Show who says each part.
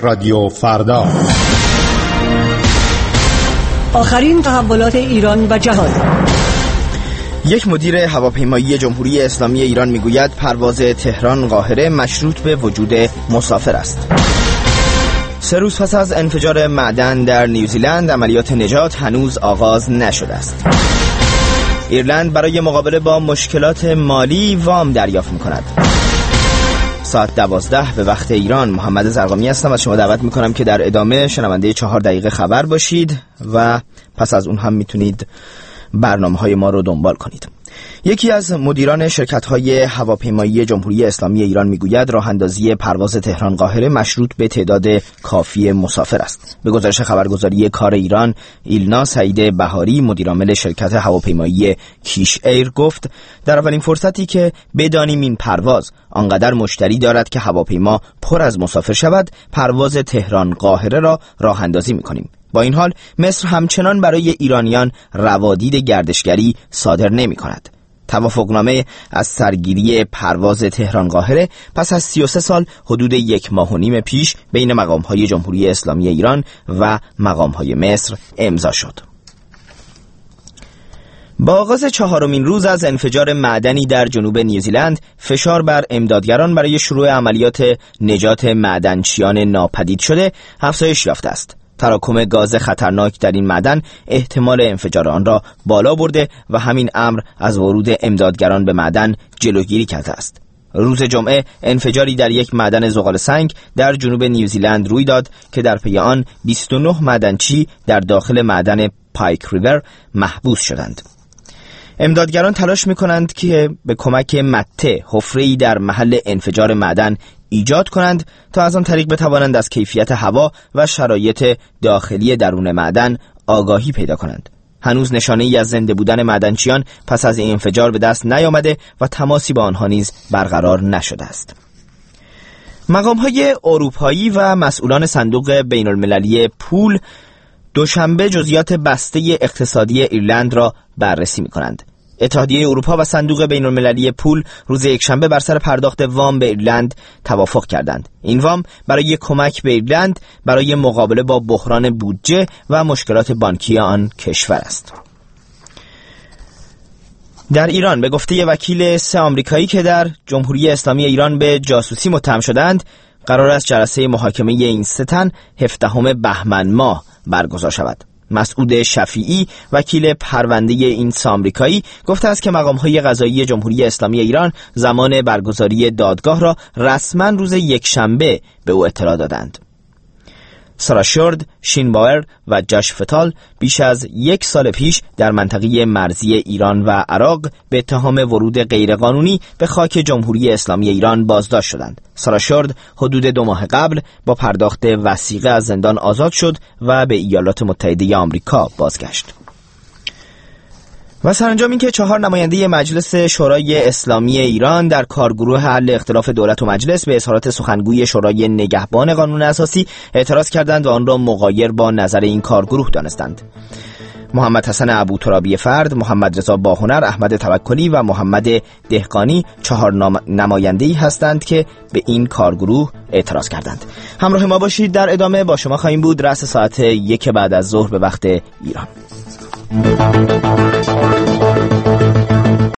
Speaker 1: رادیو فردا.
Speaker 2: آخرین تحولات ایران و جهان.
Speaker 3: یک مدیر هواپیمایی جمهوری اسلامی ایران میگوید پرواز تهران قاهره مشروط به وجود مسافر است. 3 روز پس از انفجار معدن در نیوزیلند عملیات نجات هنوز آغاز نشده است. ایرلند برای مقابله با مشکلات مالی وام دریافت می‌کند. ساعت 12 به وقت ایران. محمد زرقامی هستم. از شما دعوت می‌کنم که در ادامه شنونده 4 دقیقه خبر باشید و پس از اون هم میتونید برنامه‌های ما رو دنبال کنید. یکی از مدیران شرکت‌های هواپیمایی جمهوری اسلامی ایران میگوید راه اندازی پرواز تهران قاهره مشروط به تعداد کافی مسافر است. به گزارش خبرگزاری کار ایران، ایلنا سعید بهاری مدیرعامل شرکت هواپیمایی کیش ایر گفت در اولین فرصتی که بدانیم این پرواز آنقدر مشتری دارد که هواپیما پر از مسافر شود، پرواز تهران قاهره را راه اندازی می‌کنیم. با این حال مصر همچنان برای ایرانیان روادید گردشگری صادر نمی کند. توافقنامه از سرگیری پرواز تهران قاهره پس از 33 سال حدود 1.5 ماه پیش بین مقام‌های جمهوری اسلامی ایران و مقام‌های مصر امضا شد. با آغاز 4مین روز از انفجار معدنی در جنوب نیوزیلند، فشار بر امدادگران برای شروع عملیات نجات معدنچیان ناپدید شده افزایش یافته است. تراکم گاز خطرناک در این معدن احتمال انفجار آن را بالا برده و همین امر از ورود امدادگران به معدن جلوگیری کرده است. روز جمعه انفجاری در یک معدن زغال سنگ در جنوب نیوزیلند روی داد که در پی آن 29 معدنچی در داخل معدن پایک ریور محبوس شدند. امدادگران تلاش می‌کنند که به کمک مته حفره‌ای در محل انفجار معدن ایجاد کنند تا از آن طریق بتوانند از کیفیت هوا و شرایط داخلی درون معدن آگاهی پیدا کنند. هنوز نشانه‌ای از زنده بودن معدنچیان پس از این انفجار به دست نیامده و تماسی با آنها نیز برقرار نشده است. مقام‌های اروپایی و مسئولان صندوق بین‌المللی پول دوشنبه جزئیات بسته اقتصادی ایرلند را بررسی می‌کنند. اتحادیه اروپا و صندوق بین‌المللی پول روز یکشنبه بر سر پرداخت وام به ایرلند توافق کردند. این وام برای کمک به ایرلند برای مقابله با بحران بودجه و مشکلات بانکی آن کشور است. در ایران به گفته وکیل 3 آمریکایی که در جمهوری اسلامی ایران به جاسوسی متهم شدند، قرار است جلسه محاکمه این 3 تن 17 بهمن ماه برگزار شود. مسعود شفیعی وکیل پرونده این 3 آمریکایی گفته است که مقام‌های قضایی جمهوری اسلامی ایران زمان برگزاری دادگاه را رسما روز یکشنبه به او اطلاع دادند. سارا شورد، شین باور و جاش فتال بیش از 1 سال پیش در منطقه مرزی ایران و عراق به اتهام ورود غیرقانونی به خاک جمهوری اسلامی ایران بازداشت شدند. سارا شورد حدود 2 ماه قبل با پرداخت وثیقه از زندان آزاد شد و به ایالات متحده آمریکا بازگشت. و سرانجام این که 4 نماینده مجلس شورای اسلامی ایران در کارگروه حل اختلاف دولت و مجلس به اظهارات سخنگوی شورای نگهبان قانون اساسی اعتراض کردند و آن را مغایر با نظر این کارگروه دانستند. محمد حسن ابوترابی فرد، محمد رضا باهنر، احمد توکلی و محمد دهقانی 4 نماینده‌ای هستند که به این کارگروه اعتراض کردند. همراه ما باشید، در ادامه با شما خواهیم بود رأس ساعت 1 بعد از ظهر به وقت ایران.